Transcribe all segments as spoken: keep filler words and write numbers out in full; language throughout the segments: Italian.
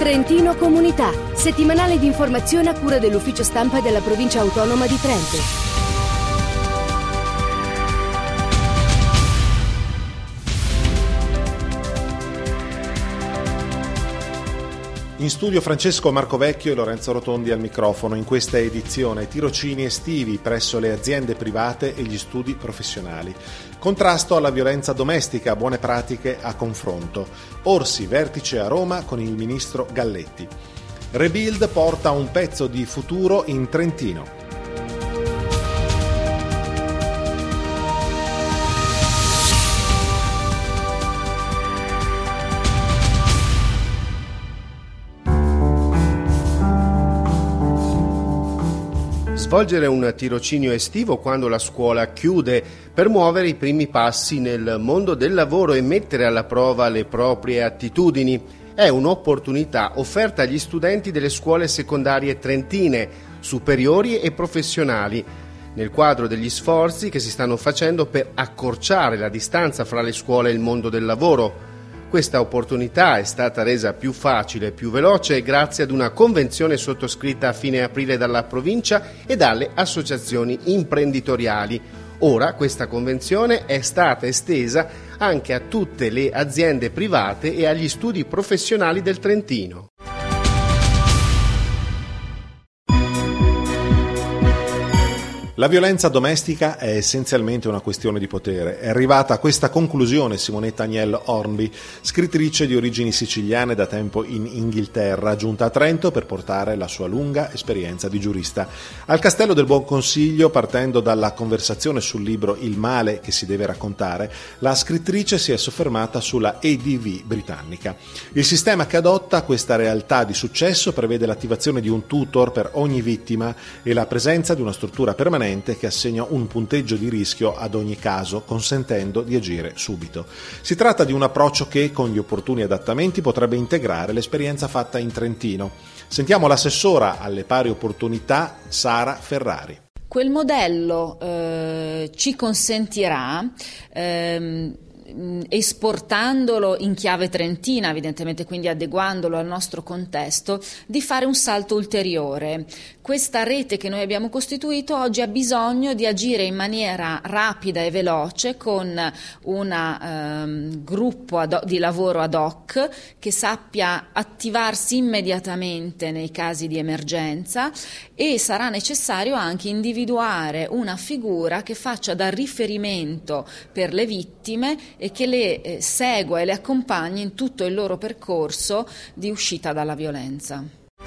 Trentino Comunità, settimanale di informazione a cura dell'ufficio stampa della provincia autonoma di Trento. In studio Francesco Marcovecchio e Lorenzo Rotondi al microfono. In questa edizione tirocini estivi presso le aziende private e gli studi professionali. Contrasto alla violenza domestica, buone pratiche a confronto. Orsi, vertice a Roma con il ministro Galletti. Rebuild porta un pezzo di futuro in Trentino. Svolgere un tirocinio estivo quando la scuola chiude per muovere i primi passi nel mondo del lavoro e mettere alla prova le proprie attitudini è un'opportunità offerta agli studenti delle scuole secondarie trentine, superiori e professionali, nel quadro degli sforzi che si stanno facendo per accorciare la distanza fra le scuole e il mondo del lavoro. Questa opportunità è stata resa più facile e più veloce grazie ad una convenzione sottoscritta a fine aprile dalla provincia e dalle associazioni imprenditoriali. Ora questa convenzione è stata estesa anche a tutte le aziende private e agli studi professionali del Trentino. La violenza domestica è essenzialmente una questione di potere. È arrivata a questa conclusione Simonetta Agnello Hornby, scrittrice di origini siciliane da tempo in Inghilterra, giunta a Trento per portare la sua lunga esperienza di giurista. Al Castello del Buon Consiglio, partendo dalla conversazione sul libro Il male che si deve raccontare, la scrittrice si è soffermata sulla A D V britannica. Il sistema che adotta questa realtà di successo prevede l'attivazione di un tutor per ogni vittima e la presenza di una struttura permanente che assegna un punteggio di rischio ad ogni caso, consentendo di agire subito. Si tratta di un approccio che, con gli opportuni adattamenti, potrebbe integrare l'esperienza fatta in Trentino. Sentiamo l'assessora alle pari opportunità, Sara Ferrari. Quel modello eh, ci consentirà ehm, esportandolo in chiave trentina, evidentemente, quindi adeguandolo al nostro contesto, di fare un salto ulteriore. Questa rete che noi abbiamo costituito oggi ha bisogno di agire in maniera rapida e veloce con un ehm, gruppo ad, di lavoro ad hoc che sappia attivarsi immediatamente nei casi di emergenza, e sarà necessario anche individuare una figura che faccia da riferimento per le vittime e che le eh, segua e le accompagni in tutto il loro percorso di uscita dalla violenza.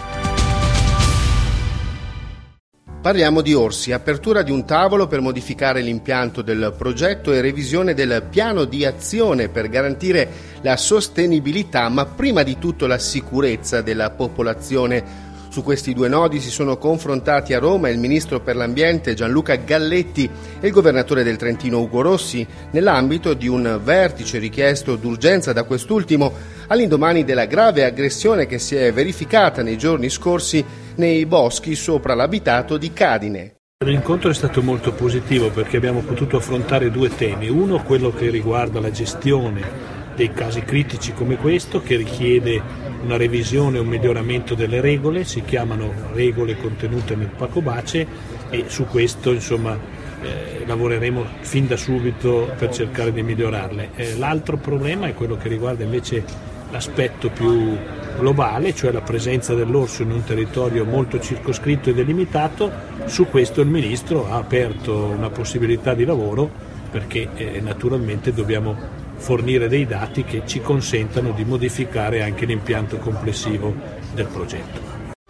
Parliamo di Orsi, apertura di un tavolo per modificare l'impianto del progetto e revisione del piano di azione per garantire la sostenibilità, ma prima di tutto la sicurezza della popolazione. Su questi due nodi si sono confrontati a Roma il ministro per l'ambiente Gianluca Galletti e il governatore del Trentino Ugo Rossi, nell'ambito di un vertice richiesto d'urgenza da quest'ultimo all'indomani della grave aggressione che si è verificata nei giorni scorsi nei boschi sopra l'abitato di Cadine. L'incontro è stato molto positivo perché abbiamo potuto affrontare due temi. Uno, quello che riguarda la gestione dei casi critici come questo, che richiede una revisione e un miglioramento delle regole, si chiamano regole contenute nel Pacobace, e su questo insomma eh, lavoreremo fin da subito per cercare di migliorarle. Eh, l'altro problema è quello che riguarda invece l'aspetto più globale, cioè la presenza dell'orso in un territorio molto circoscritto e delimitato. Su questo il Ministro ha aperto una possibilità di lavoro perché eh, naturalmente dobbiamo fornire dei dati che ci consentano di modificare anche l'impianto complessivo del progetto.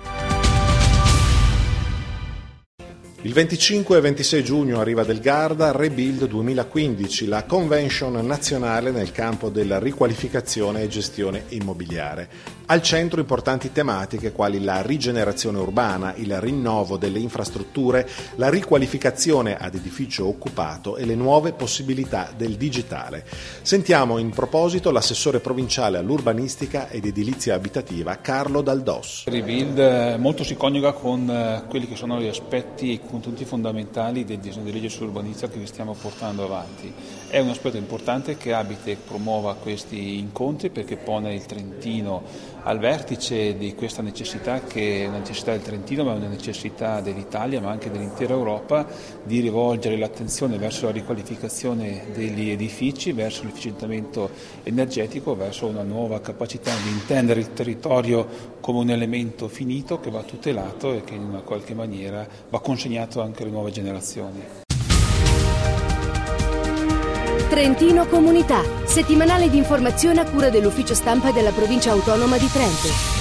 Il venticinque e ventisei giugno arriva del Garda Rebuild duemilaquindici, la convention nazionale nel campo della riqualificazione e gestione immobiliare. Al centro importanti tematiche quali la rigenerazione urbana, il rinnovo delle infrastrutture, la riqualificazione ad edificio occupato e le nuove possibilità del digitale. Sentiamo in proposito l'assessore provinciale all'urbanistica ed edilizia abitativa Carlo Daldos. Rebuild molto si coniuga con quelli che sono gli aspetti contenuti fondamentali del disegno di legge sull'urbanistica che stiamo portando avanti. È un aspetto importante che Abitec promuova questi incontri perché pone il Trentino al vertice di questa necessità, che è una necessità del Trentino ma è una necessità dell'Italia ma anche dell'intera Europa, di rivolgere l'attenzione verso la riqualificazione degli edifici, verso l'efficientamento energetico, verso una nuova capacità di intendere il territorio come un elemento finito che va tutelato e che in una qualche maniera va consegnato anche alle nuove generazioni. Trentino Comunità, settimanale di informazione a cura dell'ufficio stampa della provincia autonoma di Trento.